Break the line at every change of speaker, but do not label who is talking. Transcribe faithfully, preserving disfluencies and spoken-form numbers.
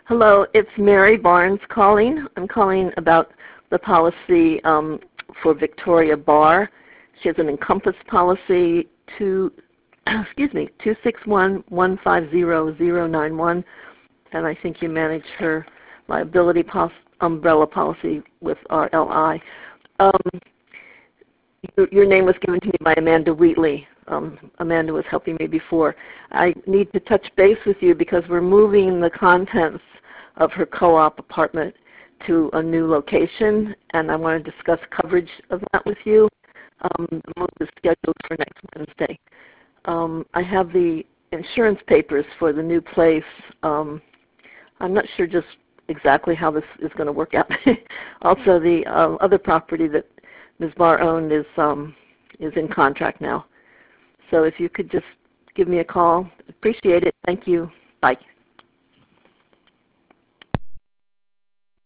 Hello, it's Mary Barnes calling. I'm calling about the policy um, for Victoria Barr. She has an Encompass policy two, excuse me, two six one, one five zero, zero nine one, and I think you manage her liability pos umbrella policy with R L I. Um, your, your name was given to me by Amanda Wheatley. Um, Amanda was helping me before. I need to touch base with you because we're moving the contents of her co-op apartment to a new location, and I want to discuss coverage of that with you. Um, the move is scheduled for next Wednesday. Um, I have the insurance papers for the new place. Um, I'm not sure just exactly how this is going to work out. Also, the uh, other property that Miz Barr owned is um, is in contract now. So if you could just give me a call, appreciate it. Thank you. Bye.